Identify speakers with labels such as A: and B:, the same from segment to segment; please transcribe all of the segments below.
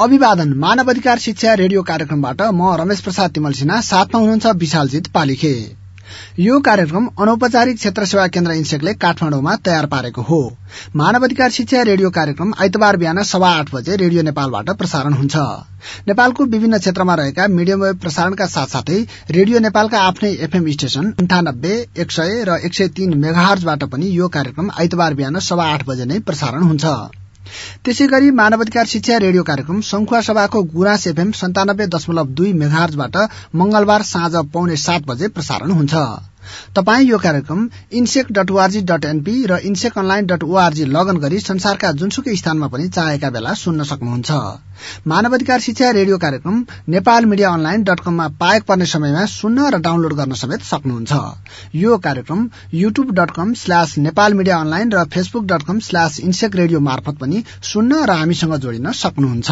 A: अभिवादन मानव अधिकार शिक्षा रेडियो कार्यक्रमबाट म रमेश प्रसाद तिमल सिन्हा, साथमा हुनुहुन्छ विशालजित पालिखे। यो कार्यक्रम अनौपचारिक क्षेत्र सेवा केन्द्र इन्सेकले काठमाडौँमा तयार पारेको हो। मानव अधिकार शिक्षा रेडियो कार्यक्रम आइतबार बिहान 8:15 बजे रेडियो नेपालबाट प्रसारण हुन्छ। नेपालको विभिन्न क्षेत्रमा रहेका मिडियम वेब प्रसारणका साथसाथै रेडियो नेपालका आफ्नै एफएम स्टेशन 98, 100 र 103 मेगाहर्जबाट पनि यो कार्यक्रम आइतबार बिहान 8:15 बजे नै प्रसारण हुन्छ। त्यसैगरी मानव अधिकार शिक्षा रेडियो कार्यक्रम संखुवा सभाको गुराँस एफएम 97.2 मेगाहर्जबाट मंगलबार साँझ 6:45 बजे प्रसारण हुन्छ। तपाई यो कार्यक्रम insec.org.np र inseconline.org लगइन गरी संसारका जुनसुकै स्थानमा पनि चाहेका बेला सुन्न सक्नुहुन्छ। मानव अधिकार शिक्षा रेडियो कार्यक्रम नेपालमिडियाअनलाइन.com मा पाएक पर्ने समयमा सुन्न र डाउनलोड गर्न समेत सक्नुहुन्छ। यो कार्यक्रम youtube.com/नेपालमिडियाअनलाइन र facebook.com/insecradio मार्फत पनि सुन्न र हामीसँग जोडिन सक्नुहुन्छ।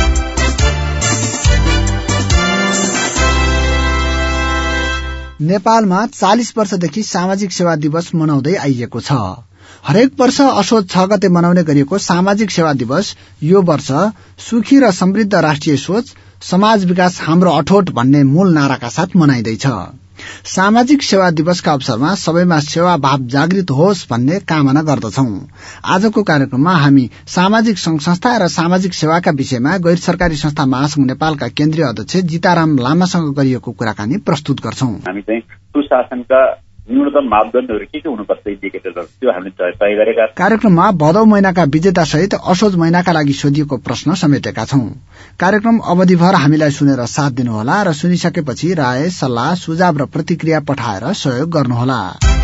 A: नेपालमा 40 वर्षदेखि सामाजिक सेवा दिवस मनाउँदै आइएको छ। हरेक वर्ष असोज 6 गते मनाउने गरिएको सामाजिक सेवा दिवस यो वर्ष सुखी र समृद्ध राष्ट्रिय सोच, समाज विकास हाम्रो अठोट भन्ने मूल नाराका साथ मनाइँदैछ। सामाजिक सेवा दिवसका अवसरमा सबैमा सेवा भाव जागृत होस् भन्ने कामना गर्दछौं। आजको कार्यक्रममा हामी सामाजिक संघ संस्था र सामाजिक सेवाका विषयमा गैर सरकारी संस्था महासंघ नेपालका केन्द्रीय अध्यक्ष जिताराम लामासँग गरिएको कुराकानी प्रस्तुत गर्छौं।
B: हामी चाहिँ सुशासनका न्यूनतम मापदण्डहरू के हुनुपर्छ इन्डिकेटरहरू त्यो हामीले तय गरेका।
A: कार्यक्रममा भदौ महिनाका विजेता सहित असोज महिनाका लागि सोधिएको प्रश्न समेटेका छौं। कार्यक्रम अवधिभर हामीलाई सुनेर साथ दिनुहोला र सुनिसकेपछि राय, सल्लाह, सुझाव र प्रतिक्रिया पठाएर सहयोग गर्नुहोला।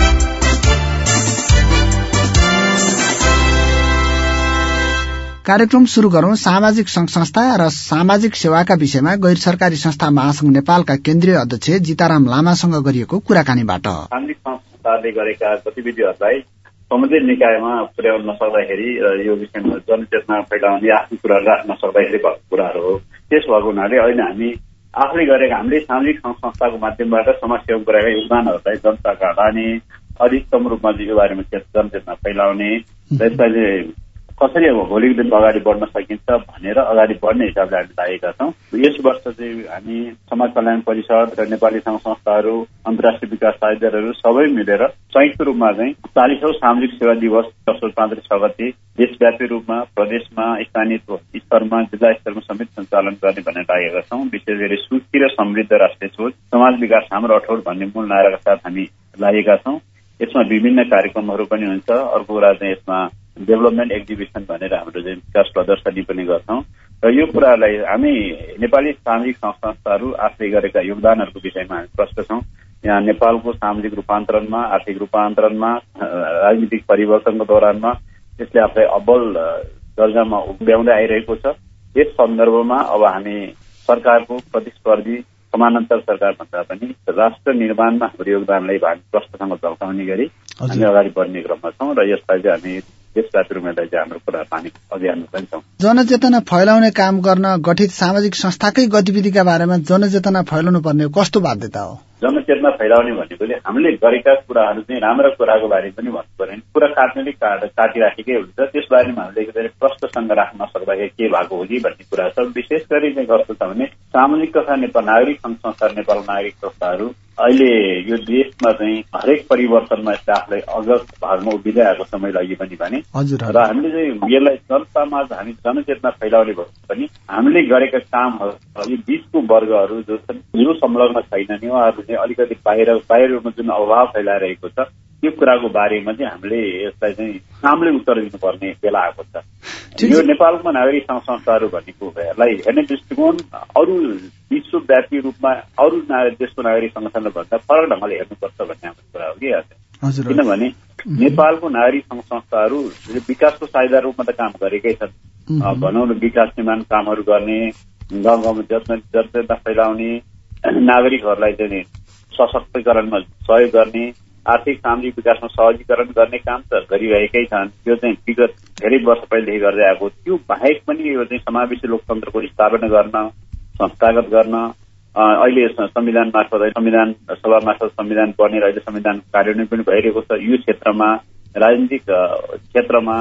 A: कार्यक्रम शुरू गरौं सामाजिक संघ संस्था र सामाजिक सेवाका विषयमा गैर सरकारी संस्था महासंघ नेपालका केन्द्रीय अध्यक्ष जिताराम लामासँग गरिएको कुराकानीबाट।
B: सामाजिक संघ संस्थाले गरेका गतिविधिहरूलाई संबन्धित निकायमा पुर्याउन नसक्दाखेरि र यो विषयमा जनचेतना फैलाउने आफ्नो कुराहरू राख्न नसक्दाखेरि भएको कुराहरू हो। त्यस भएको हुनाले अहिले हामी आफूले गरेका हामीले सामाजिक संघ संस्थाको माध्यमबाट समाजसेवामा गरेका योगदानहरूलाई जनताका लाने, अधिकतम रूपमा यो बारेमा जनचेतना फैलाउने र यसलाई कसरी अब भोलिको दिन अगाडि बढ्न सकिन्छ भनेर अगाडि बढ्ने हिसाबले हामी लागेका छौँ। यस वर्ष चाहिँ हामी समाज कल्याण परिषद र नेपाली संघ संस्थाहरू, अन्तर्राष्ट्रिय विकास साझेदारहरू सबै मिलेर संयुक्त रूपमा चाहिँ 40औं सामाजिक सेवा दिवस असोज 5 गते देशव्यापी रूपमा, प्रदेशमा, स्थानीय स्तरमा, जिल्ला स्तरमा समेत सञ्चालन गर्ने भनेर लागेका छौँ। विशेष गरी सुखी र समृद्ध राष्ट्रिय सोच, समाज विकास हाम्रो अठोट भन्ने मूल नाराका साथ हामी लागेका छौँ। यसमा विभिन्न कार्यक्रमहरू पनि हुन्छ। अर्को कुरा चाहिँ यसमा डेभलपमेन्ट एक्जिबिसन भनेर हाम्रो चाहिँ विकास प्रदर्शनी पनि गर्छौं र यो कुरालाई हामी नेपाली सामाजिक संघ संस्थाहरू आफूले गरेका योगदानहरूको विषयमा हामी प्रष्ट छौं। यहाँ नेपालको सामाजिक रूपान्तरणमा, आर्थिक रूपान्तरणमा, राजनीतिक परिवर्तनको दौरानमा यसले आफूलाई अब्बल दर्जामा उभ्याउँदै आइरहेको छ। यस सन्दर्भमा अब हामी सरकारको प्रतिस्पर्धी समानान्तर सरकार भन्दा पनि राष्ट्र निर्माणमा हाम्रो योगदानलाई हामी प्रष्टसँग झल्काउने गरी हामी अगाडि बढ्ने क्रममा छौँ र यसलाई चाहिँ हामी देशव्यापी रूपमा चाहिँ हाम्रो कुरा पानी अभियानमा पनि छौँ।
A: जनचेतना फैलाउने काम गर्न गठित सामाजिक संस्थाकै गतिविधिका बारेमा जनचेतना फैलाउनु पर्ने कस्तो बाध्यता हो?
B: जनचेतना फैलाउने भनेकोले हामीले गरेका कुराहरू चाहिँ राम्रो कुराको बारेमा पनि भन्नु पर्यो। कुरा काट्नेले काटिराखेकै हुन्छ, त्यस बारेमा हामीले एकदमै प्रष्टसँग राख्न नसक्दाखेरि के भएको हो कि भन्ने कुरा छ। विशेष गरी चाहिँ कस्तो छ भने सामाजिक तथा नेपाल नागरिक संघ संस्था, नेपाल नागरिक संस्थाहरू अहिले यो देशमा चाहिँ हरेक परिवर्तनमा यसले आफूलाई अग्र भागमा उभिँदै आएको छ। मैले अघि पनि भने र हामीले चाहिँ यसलाई जनतामा हामी जनचेतना फैलाउने भयो पनि हामीले गरेका कामहरू यी बीचको वर्गहरू जो छन् जो संलग्न छैनन्, उहाँहरू चाहिँ अलिकति बाहिर रूपमा जुन अभाव फैलाइरहेको छ त्यो कुराको बारेमा चाहिँ हामीले यसलाई चाहिँ कामले उत्तर दिनुपर्ने बेला आएको छ। यो नेपालको नागरिक संघ संस्थाहरू भनेकोलाई हेर्ने दृष्टिकोण अरू विश्वव्यापी रूपमा अरू देशको नागरिक संगठनले भन्दा फरक ढंगले हेर्नुपर्छ भन्ने हाम्रो कुरा हो कि। किनभने नेपालको नागरिक संघ संस्थाहरू विकासको साझेदार रूपमा त काम गरेकै छन्। भनौँ न विकास निर्माण कामहरू गर्ने, गाउँ गाउँमा जनचेतना फैलाउने, नागरिकहरूलाई चाहिँ सशक्तिकरणमा सहयोग गर्ने, आर्थिक सामाजिक विकासमा सहजीकरण गर्ने काम त गरिरहेकै छन्। यो चाहिँ विगत धेरै वर्ष पहिलेदेखि गर्दै आएको। त्यो बाहेक पनि यो चाहिँ समावेशी लोकतन्त्रको स्थापना गर्न, संस्थागत गर्न, अहिले संविधान मार्फत संविधान सभा मार्फत संविधान बनेर अहिले संविधान कार्यान्वयन पनि भइरहेको छ। यो क्षेत्रमा राजनीतिक क्षेत्रमा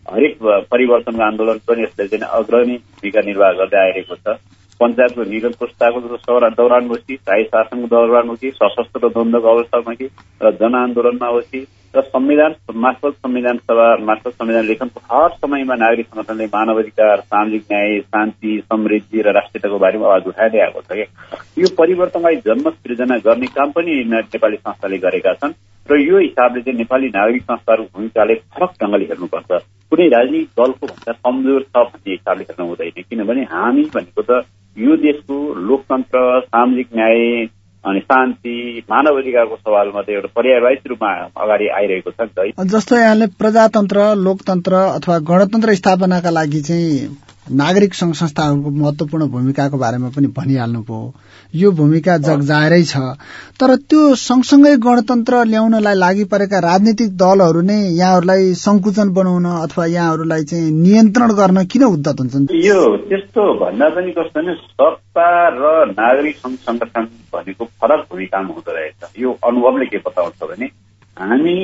B: हरेक परिवर्तनको आन्दोलन पनि यसले चाहिँ अग्रणी भूमिका निर्वाह गर्दै आइरहेको छ। पञ्चायतको निरन्तरताको दौरानमा होस् कि शाही शासनको दौरानमा हो कि सशस्त्र द्वन्द्वको अवस्थामा कि र जनआन्दोलनमा होस् कि र संविधान मार्फत संविधान सभा मार्फत संविधान लेखनको हर समयमा नागरिक संगठनले मानवाधिकार, सामाजिक न्याय, शान्ति, समृद्धि र राष्ट्रियताको बारेमा आवाज उठाइदै आएको छ कि यो परिवर्तनलाई जन्म सृजना गर्ने काम पनि नेपाली संस्थाले गरेका छन् र यो हिसाबले चाहिँ नेपाली नागरिक संस्थाहरूको भूमिकाले फरक ढङ्गले हेर्नुपर्छ। कुनै राजनीतिक दलको भन्दा कमजोर छ भन्ने हिसाबले हेर्नु हुँदैन, किनभने हामी भनेको त यो देशको लोकतन्त्र, सामाजिक न्याय अनि शान्ति, मानव अधिकारको सवालमा त एउटा पर्यायवाची रूपमा अगाडि आइरहेको छ नि त।
A: जस्तो यहाँले प्रजातन्त्र, लोकतन्त्र अथवा गणतन्त्र स्थापनाका लागि चाहिँ नागरिक संघ संस्थाहरूको महत्वपूर्ण भूमिकाको बारेमा पनि भनिहाल्नुभयो। यो भूमिका जगजाहेरै छ, तर त्यो सँगसँगै गणतन्त्र ल्याउनलाई लागि परेका राजनीतिक दलहरू नै यहाँहरूलाई संकुचन बनाउन अथवा यहाँहरूलाई चाहिँ नियन्त्रण गर्न किन उद्यत हुन्छन्?
B: यो त्यस्तो भन्दा पनि कस्तो भने सत्ता र नागरिक संघ संगठन भनेको फरक भूमिकामा हुँदो रहेछ। यो अनुभवले के बताउँछ भने हामी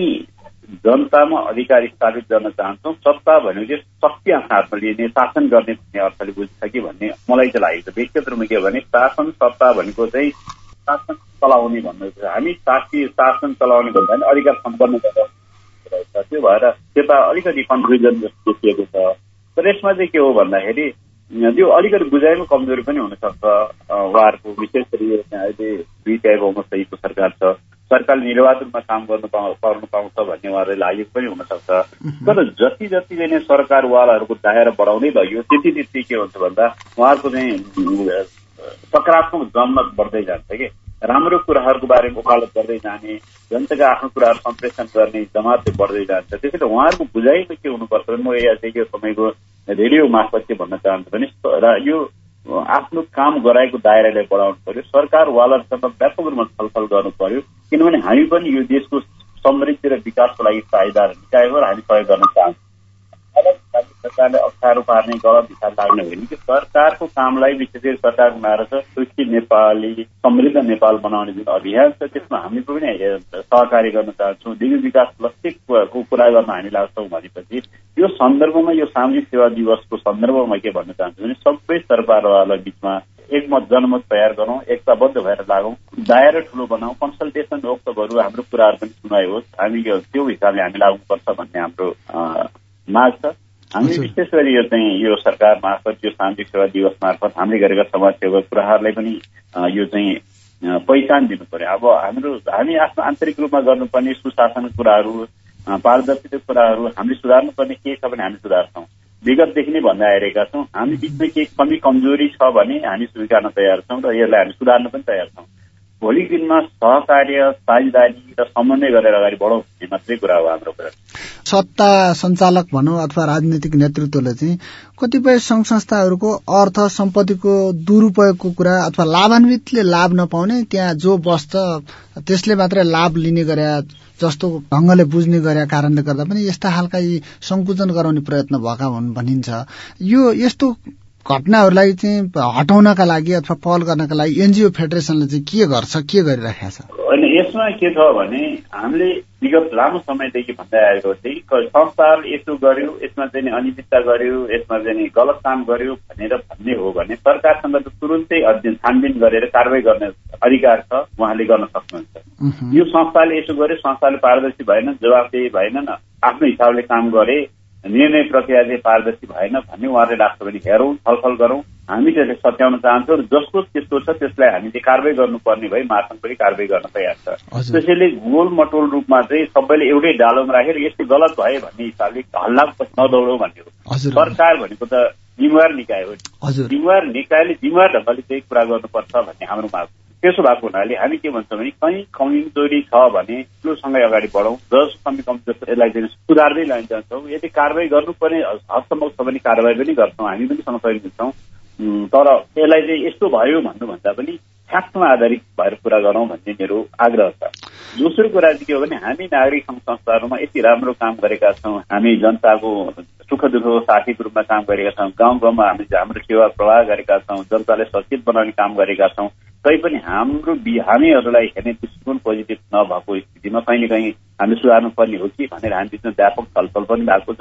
B: जनतामा अधिकार स्थापित गर्न चाहन्छौँ। सत्ता भनेको चाहिँ शक्ति आफ्नो हातमा लिने, शासन गर्ने भन्ने अर्थले बुझ्छ कि भन्ने मलाई चाहिँ लागेको छ। व्यक्तिगत रूपमा के भने शासन सत्ता भनेको चाहिँ शासन चलाउने भन्नु छ। हामी शासन चलाउने भन्दा पनि अधिकार सम्पन्न रहेछ। त्यो भएर त्यता अलिकति कन्फ्युजन जस्तो देखिएको छ। तर यसमा चाहिँ के हो भन्दाखेरि त्यो अलिकति बुझाइमा कमजोरी पनि हुनसक्छ। उहाँहरूको विशेष गरी अहिले 2 तिहाई बहुमत सहितको सरकार छ, सरकारले निर्वाचनमा काम गर्नु पाउँछ भन्ने उहाँहरूलाई लागेको पनि हुनसक्छ। तर जति चाहिँ सरकारवालाहरूको दायरा बढाउँदै गयो त्यति के हुन्छ भन्दा उहाँहरूको चाहिँ सकारात्मक जनमत बढ्दै जान्छ कि राम्रो कुराहरूको बारेमा वकालत गर्दै जाने, जनताका आफ्नो कुराहरू सम्प्रेषण गर्ने जमातले बढ्दै जान्छ। त्यसैले उहाँहरूको बुझाइमा के हुनुपर्छ भने म यहाँ चाहिँ तपाईँको रेडियो मार्फत के भन्न चाहन्छु भने यो आफ्नो काम गराएको दायरालाई बढाउनु पर्यो, सरकारवालाहरूसँग व्यापक रूपमा छलफल गर्नु पर्यो। किनभने हामी पनि यो देशको समृद्धि र विकासको लागि साझेदार निकाय हो र हामी सहयोग गर्न चाहन्छौँ। सरकारले अप्ठ्यारो पार्ने, गलत हिसाब लाग्ने होइन कि सरकारको कामलाई विशेष गरी सरकार बनाएर छ सुखी नेपाली, समृद्ध नेपाल बनाउने जुन अभियान छ त्यसमा हामी पनि सहकारी गर्न चाहन्छौँ। दिव्य विकास लक्ष्यको कुरा गर्न हामी लाग्छौँ भनेपछि यो सन्दर्भमा, यो सामाजिक सेवा दिवसको सन्दर्भमा के भन्न चाहन्छु भने सबै सरकारवाला बिचमा एकमत जनमत तयार गरौँ, एकताबद्ध भएर लागौँ, दायरा ठुलो बनाऊ, कन्सल्टेसन वक्तव्यहरू हाम्रो कुराहरू पनि सुनाइयोस्, हामी त्यो हिसाबले हामी लाग्नुपर्छ भन्ने हाम्रो माग छ। हामी विशेष गरी यो सरकार मार्फत, यो सामाजिक सेवा दिवस मार्फत हामीले गरेका समाजसेवा कुराहरूलाई पनि यो चाहिँ पहिचान दिनु पर्यो। अब हामी आफ्नो आन्तरिक रूपमा गर्नुपर्ने सुशासन कुराहरू, पारदर्शिता कुराहरू हामीले सुधार्नुपर्ने के छ भने हामी सुधार्छौँ। विगतदेखि नै भन्दै आइरहेका छौँ। हामी बिचमा केही कमी कमजोरी छ भने हामी स्वीकार्न तयार छौँ र यसलाई हामी सुधार्न पनि तयार छौँ। भोलि दिनमा सहकार्य, साझेदारी र समन्वय गरेर अगाडि बढौँ भन्ने मात्रै कुरा हो हाम्रो कुरा।
A: सत्ता सञ्चालक भनौँ अथवा राजनीतिक नेतृत्वले चाहिँ कतिपय संघ संस्थाहरूको अर्थ सम्पत्तिको दुरुपयोगको कुरा अथवा लाभान्वितले लाभ नपाउने, त्यहाँ जो बस्छ त्यसले मात्रै लाभ लिने गरे जस्तो ढङ्गले बुझ्ने गरे कारणले गर्दा पनि यस्ता खालका यी संकुचन गराउने प्रयत्न भएका हुन् भनिन्छ। यो यस्तो घटनाहरूलाई चाहिँ हटाउनका लागि अथवा पहल गर्नका लागि एनजिओ फेडरेसनले चाहिँ के गर्छ, के गरिरहेको छ?
B: अनि यसमा के छ भने हामीले विगत लामो समयदेखि भन्दै आएको चाहिँ संस्थाहरूले यसो गर्यो, यसमा चाहिँ अनियमितता गर्यो, यसमा चाहिँ गलत काम गर्यो भनेर भन्ने हो भने सरकारसँग त तुरुन्तै अध्ययन छानबिन गरेर कारवाही गर्ने अधिकार छ, उहाँले गर्न सक्नुहुन्छ। यो संस्थाले यसो गर्यो, संस्थाले पारदर्शी भएन, जवाफदेही भएन, आफ्नो हिसाबले काम गरे, निर्णय प्रक्रिया चाहिँ पारदर्शी भएन भन्ने उहाँहरूले लाग्छ भने हेरौँ, छलफल गरौँ। हामी त्यसले सच्याउन चाहन्छौँ र जस्तो त्यस्तो छ त्यसलाई हामी चाहिँ कारवाही गर्नुपर्ने भए मार्फत पनि कारवाही गर्न तयार छ। त्यसैले गोलमटोल रूपमा चाहिँ सबैले एउटै डालोमा राखेर यस्तो गलत भयो भन्ने हिसाबले हल्ला नदौडौँ भन्ने हो। सरकार भनेको त जिम्मेवार निकाय हो, जिम्मेवार निकायले जिम्मेवार ढङ्गले चाहिँ कुरा गर्नुपर्छ भन्ने हाम्रो माग। त्यसो भएको हुनाले हामी के भन्छौँ भने कहीँ कमजोरी छ भने त्योसँगै अगाडि बढौँ, जस कमी कमजोरी यसलाई चाहिँ सुधार्दै जान्छौँ। यदि कारवाही गर्नुपर्ने हदसम्म छ भने कारवाही पनि गर्छौँ, हामी पनि सँगसँगै दिन्छौँ। तर यसलाई चाहिँ यस्तो भयो भन्नुभन्दा पनि फ्याक्टमा आधारित भएर कुरा गरौँ भन्ने मेरो आग्रह छ। दोस्रो कुरा चाहिँ के हो भने हामी नागरिक संघ संस्थाहरूमा यति राम्रो काम गरेका छौँ, हामी जनताको सुख दुःखको साथीको रूपमा काम गरेका छौँ, गाउँ गाउँमा हामीले हाम्रो सेवा प्रवाह गरेका छौँ, जनतालाई सचेत बनाउने काम गरेका छौँ। तैपनि हामीहरूलाई हेर्ने दृष्टिकोण पोजिटिभ नभएको स्थितिमा कहीँ न कहीँ हामी सुधार्नु पर्ने हो कि भनेर हामी बिचमा व्यापक छलफल पनि भएको छ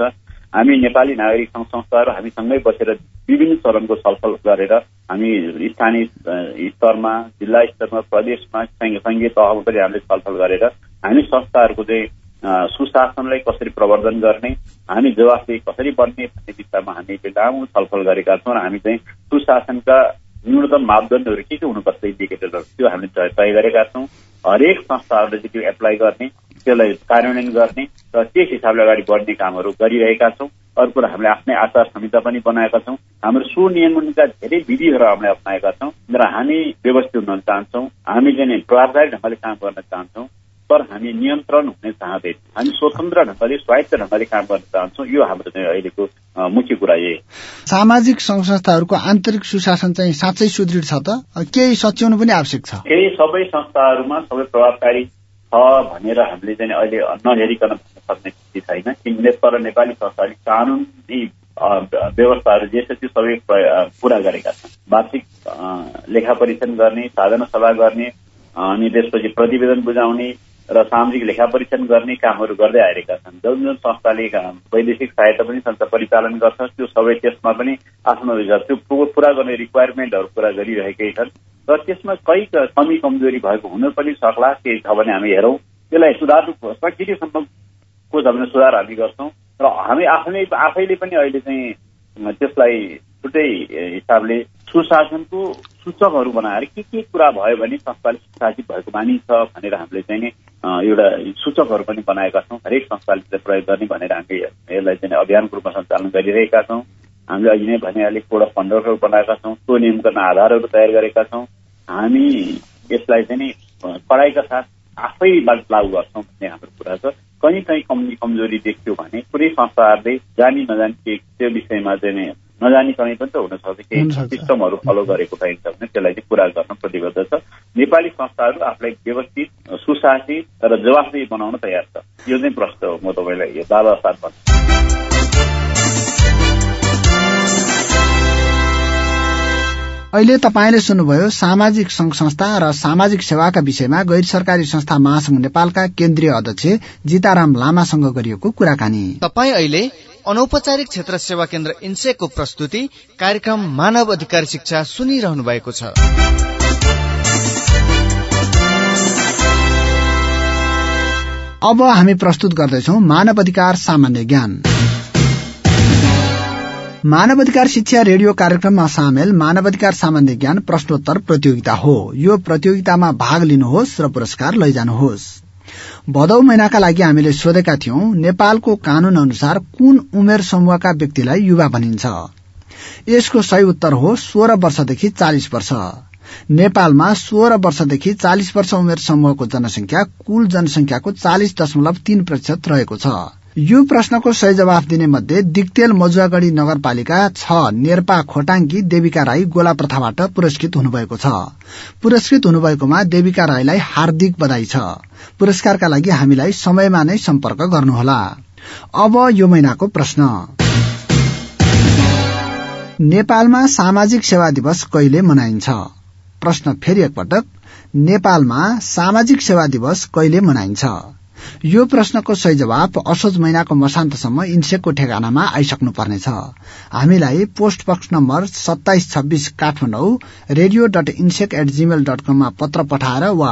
B: हामी नेपाली नागरिक सङ्घ संस्थाहरू हामी सँगै बसेर विभिन्न चरणको छलफल गरेर हामी स्थानीय स्तरमा, जिल्ला स्तरमा, प्रदेशमा, संघीय तहमा पनि हामीले छलफल गरेर हामी संस्थाहरूको चाहिँ सुशासनलाई कसरी प्रवर्धन गर्ने, हामी जवाफदेही कसरी बन्ने भन्ने दिशामा हामीले लामो छलफल गरेका छौँ र हामी चाहिँ सुशासनका न्यूनतम मापदण्डहरू के हुनुपर्छ इन्डिकेटरहरू त्यो हामीले तय गरेका छौँ। हरेक संस्थाहरूले चाहिँ त्यो एप्लाई गर्ने, त्यसलाई कार्यान्वयन गर्ने र त्यस हिसाबले अगाडि बढ्ने कामहरू गरिरहेका छौँ। अर्को कुरा हामीले आफ्नै आचार संहिता पनि बनाएका छौँ। हाम्रो सुनियमनका धेरै विधिहरू हामीले अप्नाएका छौँ र हामी व्यवस्थित हुन चाहन्छौँ। हामी चाहिँ प्रभावकारी ढङ्गले काम गर्न चाहन्छौँ, तर हामी नियन्त्रण हुन चाहँदैनौँ। हामी स्वतन्त्र ढङ्गले, स्वायत्त ढङ्गले काम गर्न चाहन्छौँ। यो हाम्रो चाहिँ अहिलेको मुख्य कुरा यही।
A: सामाजिक सङ्घ संस्थाहरूको आन्तरिक सुशासन चाहिँ साँच्चै सुदृढ छ त? केही सच्याउनु पनि आवश्यक छ?
B: केही सबै संस्थाहरूमा सबै प्रभावकारी छ भनेर हामीले चाहिँ अहिले नहेरिकन भन्न सक्ने स्थिति छैन। किनभने तर नेपाली संस्थाले कानुनी व्यवस्थाहरू जे छ त्यो सबै पूरा गरेका छन्। वार्षिक लेखा परीक्षण गर्ने, साधना सभा गर्ने, अनि त्यसपछि प्रतिवेदन बुझाउने र सामाजिक लेखा परीक्षण गर्ने कामहरू गर्दै आइरहेका छन्। जुन जुन संस्थाले वैदेशिक सहायता पनि संस्था परिचालन गर्छ त्यो सबै त्यसमा पनि आफ्नो त्यो पूरा गर्ने रिक्वायरमेन्टहरू पूरा गरिरहेकै छन् र त्यसमा कहीँ कमी कमजोरी भएको हुन पनि सक्ला। केही छ भने हामी हेरौँ, त्यसलाई सुधार्नु सकिनेसम्मको छ भने सुधार हामी गर्छौँ र हामी आफैले पनि अहिले चाहिँ त्यसलाई छुट्टै हिसाबले सुशासनको सूचकहरू बनाएर के कुरा भयो भने संस्थाले सुशासित भएको मानिन्छ भनेर हामीले चाहिँ नि एउटा सूचकहरू पनि बनाएका छौँ। हरेक संस्थाले प्रयोग गर्ने भनेर हामीले यसलाई चाहिँ अभियानको रूपमा सञ्चालन गरिरहेका छौँ। हामीले अहिले नै भनिहाले कोड अफ कन्डक्टहरू बनाएका छौँ, त्यो नियमकरण आधारहरू तयार गरेका छौँ। हामी यसलाई चाहिँ नि कडाइका साथ आफैबाट लागू गर्छौँ भन्ने हाम्रो कुरा छ। कहीँ कमजोरी देख्यो भने कुनै संस्थाहरूले जानी नजानी त्यो विषयमा चाहिँ नजानिकनै पनि त हुनसक्छ, केही सिस्टमहरू फलो गरेको पाइन्छ भने त्यसलाई चाहिँ पुरा गर्न प्रतिबद्ध छ। नेपाली संस्थाहरू आफूलाई व्यवस्थित, सुशासित र जवाफदेही बनाउन तयार छ। यो चाहिँ प्रश्न हो, म तपाईँलाई यो दावा साथ भन्छु।
A: अहिले तपाईँले सुन्नुभयो सामाजिक सङ्घ संस्था र सामाजिक सेवाका विषयमा गैर सरकारी संस्था महासंघ नेपालका केन्द्रीय अध्यक्ष जिताराम लामासँग गरिएको कुराकानी।
C: तपाईँ अहिले अनौपचारिक क्षेत्र सेवा केन्द्र इन्सेकको प्रस्तुति कार्यक्रम मानव अधिकार शिक्षा सुनिरहनु भएको छ।
A: अब हामी प्रस्तुत गर्दैछौ मानव अधिकार सामान्य ज्ञान। मानव अधिकार शिक्षा रेडियो कार्यक्रममा सामेल मानव अधिकार सामान्य ज्ञान प्रश्नोत्तर प्रतियोगिता हो। यो प्रतियोगितामा भाग लिनुहोस् र पुरस्कार लैजानुहोस्। भदौ महिनाका लागि हामीले सोधेका थियौं, नेपालको कानून अनुसार कुन उमेर समूहका व्यक्तिलाई युवा भनिन्छ? यसको सही उत्तर हो 16 वर्षदेखि 40 वर्ष। नेपालमा 16 वर्षदेखि 40 वर्ष उमेर समूहको जनसंख्या कुल जनसंख्याको 40.3% रहेको छ। यो प्रश्नको सही जवाफ दिने मध्ये दिक्तेल मजुवागढ़ी नगरपालिका 6 नेर्पा खोटाङकी देविका राई गोला प्रथाबाट पुरस्कृत हुनुभएको छ। पुरस्कृत हुनुभएकोमा देविका राईलाई हार्दिक बधाई छ। पुरस्कारका लागि हामीलाई समयमा नै सम्पर्क गर्नुहोला। अब यो महिनाको प्रश्न, नेपालमा सामाजिक सेवा दिवस कहिले मनाइन्छ? प्रश्न फेरि एकपटक, नेपालमा सामाजिक सेवा दिवस कहिले मनाइन्छ? यो प्रश्नको सही जवाफ असोज महिनाको मसान्तसम्म इन्सेकको ठेगानामा आइसक्नु पर्नेछ। हामीलाई post box number 2726 Kathmandu radio.insec@gmail.com मा पत्र पठाएर वा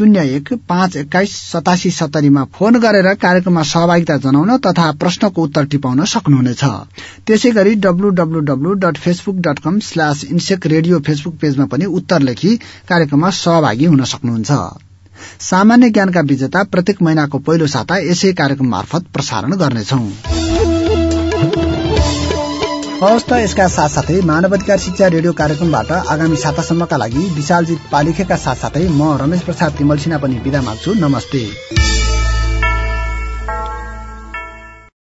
A: 01-521-8770 मा फोन गरेर कार्यक्रममा सहभागिता जनाउन तथा प्रश्नको उत्तर टिपाउन सक्नुहुनेछ। त्यसैगरी www.facebook.com/insec radio फेसबुक पेजमा पनि उत्तर लेखी कार्यक्रममा सहभागी हुन सक्नुहुन्छ। सामान्य ज्ञानका विजेता प्रत्येक महिनाको पहिलो साता यसै कार्यक्रम मार्फत प्रसारण गर्नेछौं। हवस् त, यसका साथसाथै मानव अधिकार शिक्षा रेडियो कार्यक्रमबाट आगामी सातासम्मका लागि विशालजित पालिखेका साथसाथै म रमेश प्रसाद तिमल सिन्हा पनि बिदा माग्छु। नमस्ते।